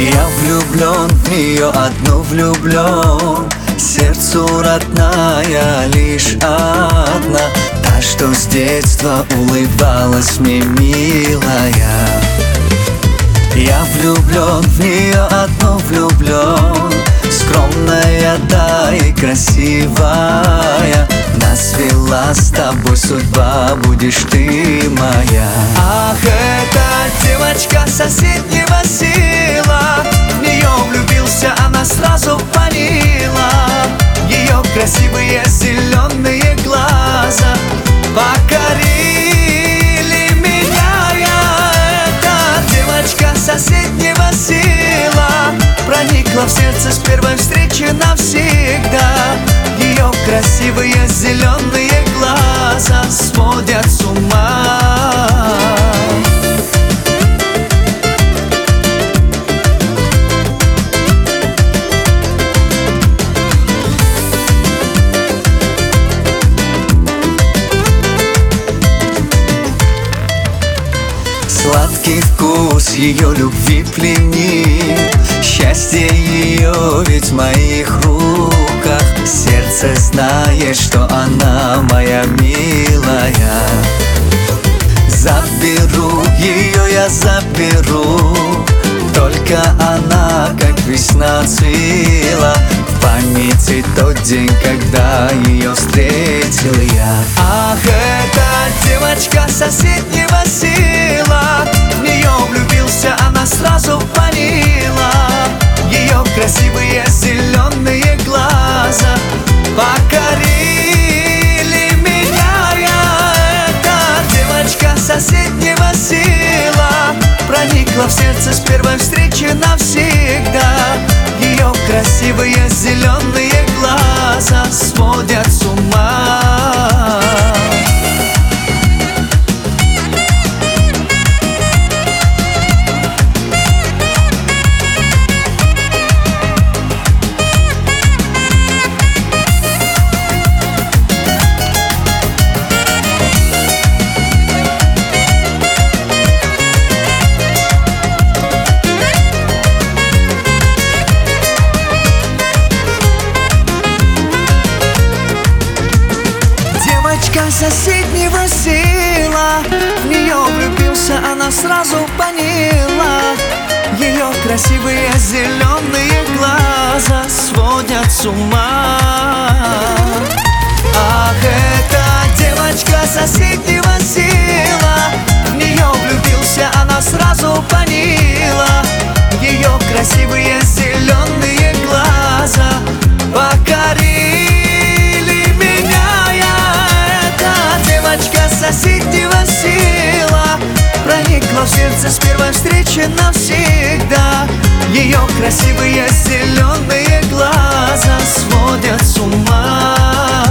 Я влюблен в нее, одну влюблен, сердцу родная лишь одна, та, что с детства улыбалась мне, милая. Я влюблен в нее, одну влюблен, скромная, да и красивая. Нас вела с тобой судьба, будешь ты моя. Ах, эта девочка соседнего села, в нее влюбился, она сразу поняла. Ее красивые зеленые глаза покорили меня. Эта девочка соседнего села проникла в сердце с первой встречи навсегда. Ее красивые зеленые глаза сводят с ума. Сладкий вкус ее любви пленит, счастье ее ведь в моих руках. Сердце знает, что она моя милая. Заберу ее, я заберу, только она, как весна, цвела. В памяти тот день, когда ее встретил я. Ах, эта девочка соседнего села, в нее влюбился, она сразу поняла. Ее красивые зеленые глаза покорили меня. Эта девочка соседнего села проникла в сердце с первой встречи навсегда. Ее красивые зеленые глаза сводят с ума. Соседнего села, в нее влюбился, она сразу поняла. Ее красивые зеленые глаза сводят с ума. Ах, эта девочка соседнего села, в нее влюбился, она сразу поняла. Ее красивые зеленые глаза покорили меня. Девочка соседнего села проникла в сердце с первой встречи навсегда. Ее красивые зеленые глаза сводят с ума.